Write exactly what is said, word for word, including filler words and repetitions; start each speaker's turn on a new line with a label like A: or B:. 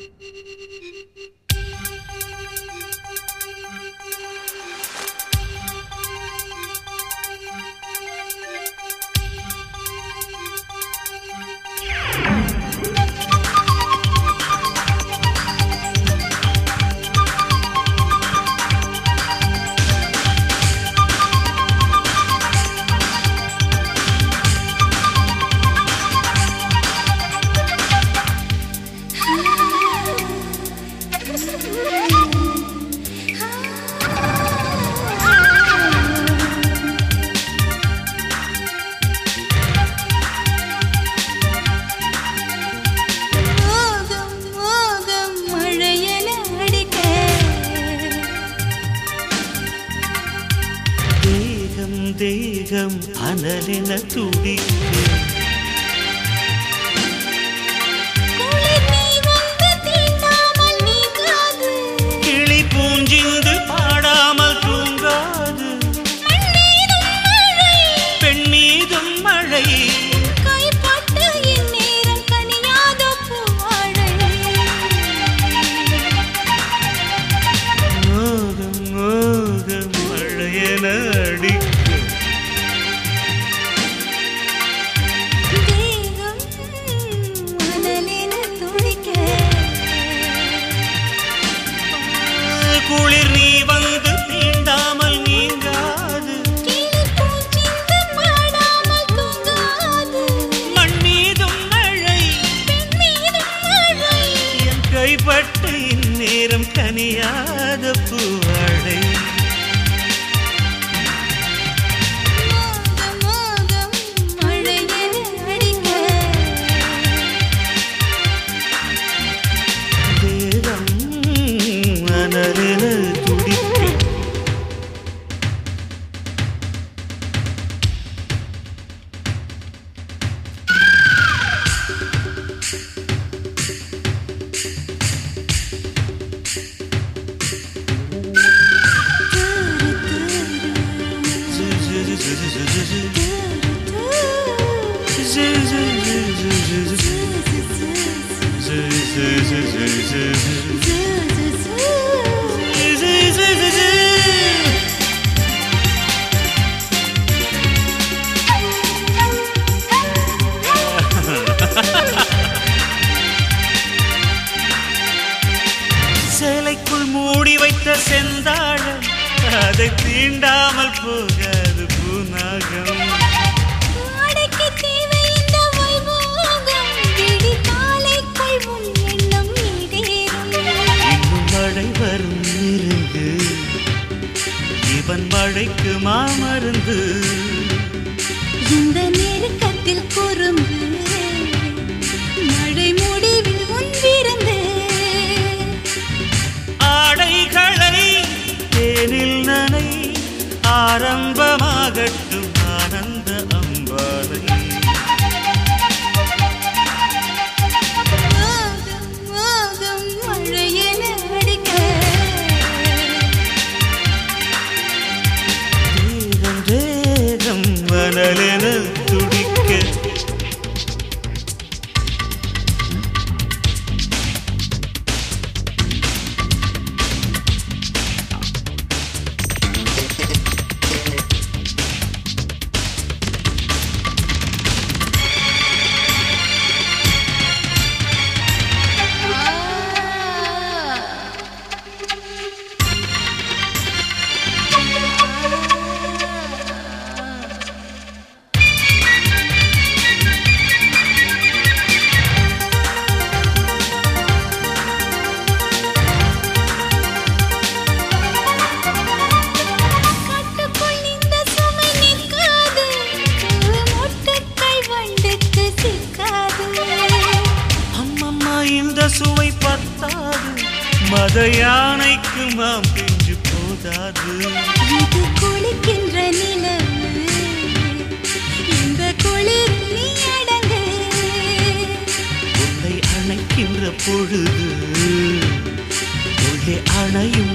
A: தேகம் அனலென துடிக்க கிளி பூஞ்சிந்து பாடாமல் தூங்காது பெண் மீதும் மழை
B: கைப்பட்டு இந்நேரம் கனியாத பூவாழை
A: மோகம் மோகம் மழையென அடிக்க குளிர் நீ வந்து தீண்டாமல் நீங்காது மண் மீதும் மழை என் கைப்பட்டு இந்நேரம் கனியாத பூவாழை சேலைக்குள் மூடி வைத்த செந்தாழம் அதை தீண்டாமல் போகாது பூநாகம் இன்னும் மழை வரும் இருந்து இவன் மழைக்கு மாமருந்து
B: இந்த நெருக்கத்தில் குறும்பு மழை முடிவில் ஒன்றிருந்து
A: ஆடைகளை தேனில் நனை ஆரம்பமாகட்டும் ஆனந்த அம்பாலை
B: மழையென அடிக்க
A: தேகம் தேகம் மணலென துடிக்க சுவை பத்தாது மத யானைக்கு மாம் பிஞ்சு போதாது
B: இது குளிக்கின்ற நிலவு இந்த குளிர் நீ அடங்கு
A: உன்னை அணைக்கின்ற பொழுது உள்ளே அணையும்